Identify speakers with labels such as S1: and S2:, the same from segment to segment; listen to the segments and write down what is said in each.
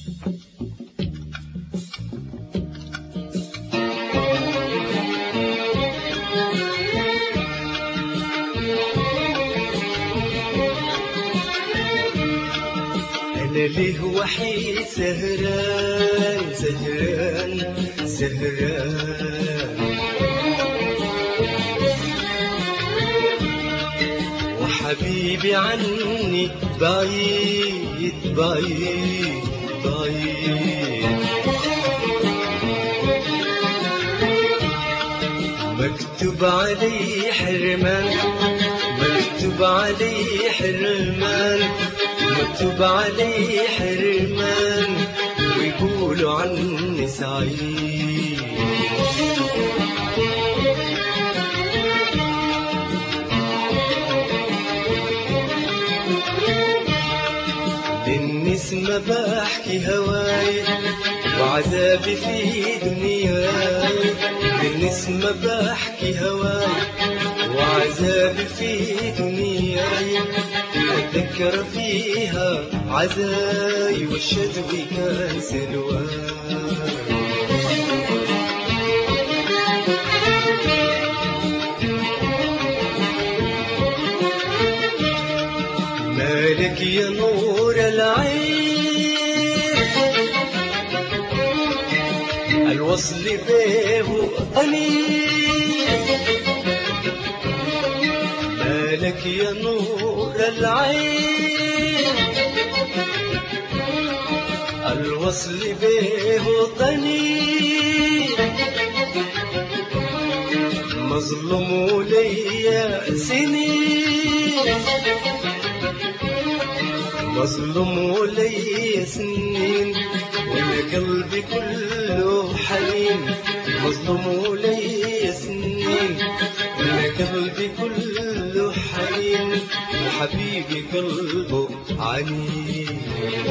S1: أنا ليه وحيد سهران سهران سهران، وحبيبي عني بعيد بعيد بعيد. مكتوب علي حرمان، مكتوب علي حرمان، مكتوب علي حرمان، ويقولوا عني سعيد. للنسمة بحكي هواي وعذابي في دنياي، للنسمة بحكي هواي وعذابي في دنياي، أتذكر فيها عزاي والشدوي كان سلواي. مالك يا نور العين، الوصل بيه قليل. مالك يا نور العين، الوصل بيه قليل. مظلوم ليا سنين، مظلوم لي سنين، وانا قلبي كله حنين. مظلوم لي سنين، وانا قلبي كله حنين، وحبيبي قلبه عنين.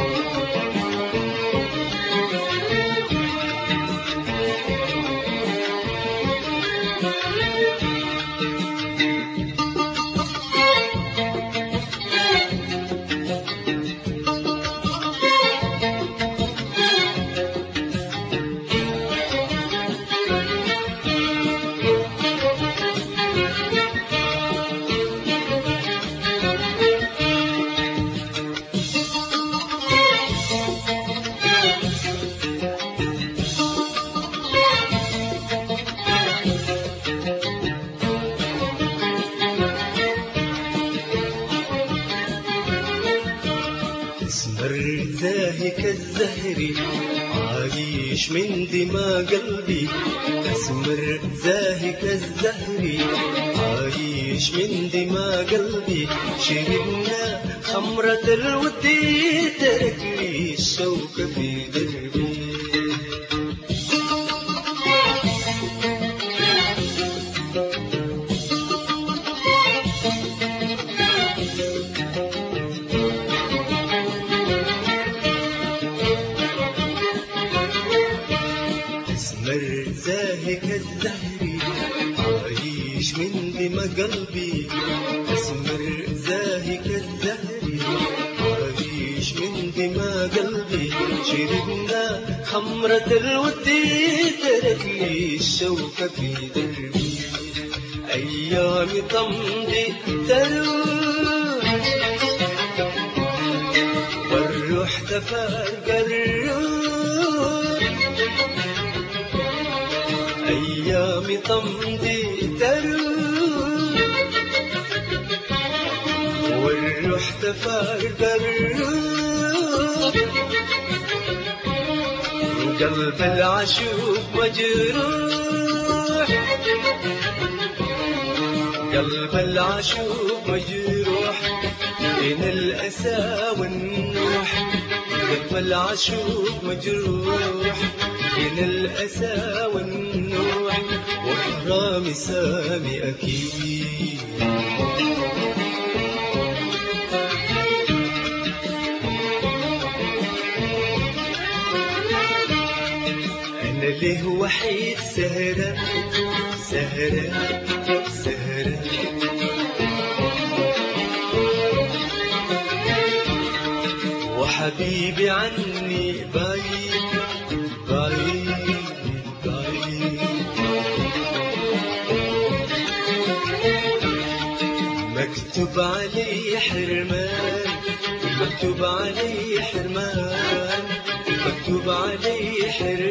S1: اسمر زاهي كالزهري عايش من دماء قلبي، اسمر زاهي كالزهري عايش من دماء قلبي. شربنا خمرة الود ترك لي الشوق في دربي. اسمر زاهي كالزهري عايش من دماء قلبي، اسمر زاهي كالزهري عايش من دماء قلبي. شربنا خمرة الود ترك لي الشوق في دربي. أيامي تمضي تروح والروح تفارق الروح، أيامي تمضي تروح والروح تفارق الروح. وقلب العشوق مجروح، قلب العشوق مجروح بين الأسى والنوح. قلب العشوق مجروح بين الأسى والنوح، وحرام سامي أكيد. أنا ليه وحيد سهرة سهرة سهرة، حبيبي عني بعيد بعيد بعيد. مكتوب علي حرمان مكتوب علي حرمان مكتوب علي حرمان